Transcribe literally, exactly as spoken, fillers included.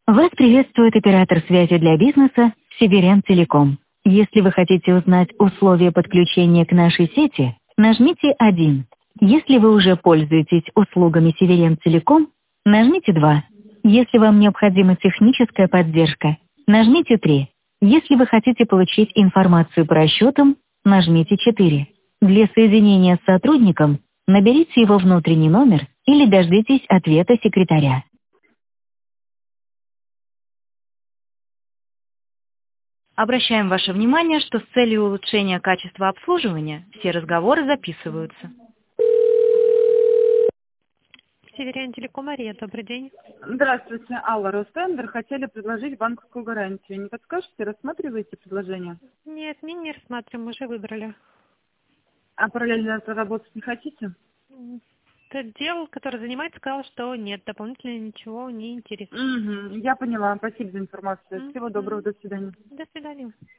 Вас приветствует оператор связи для бизнеса Северян Телеком. Если вы хотите узнать условия подключения к нашей сети, нажмите один. Если вы уже пользуетесь услугами Северян Телеком, нажмите два. Если вам необходима техническая поддержка, нажмите три. Если вы хотите получить информацию по расчетам, нажмите четыре. Для соединения с сотрудником наберите его внутренний номер или дождитесь ответа секретаря. Обращаем ваше внимание, что с целью улучшения качества обслуживания все разговоры записываются. Северян Телеком, Мария, добрый день. Здравствуйте, Алла Ростендер. Хотели предложить банковскую гарантию. Не подскажете, рассматриваете предложение? Нет, мы не рассматриваем, уже выбрали. А параллельно работать не хотите? Тот дел, который занимается, сказал, что нет, дополнительно ничего не интересует. Угу, я поняла. Спасибо за информацию. М, Всего м. доброго, до свидания. До свидания.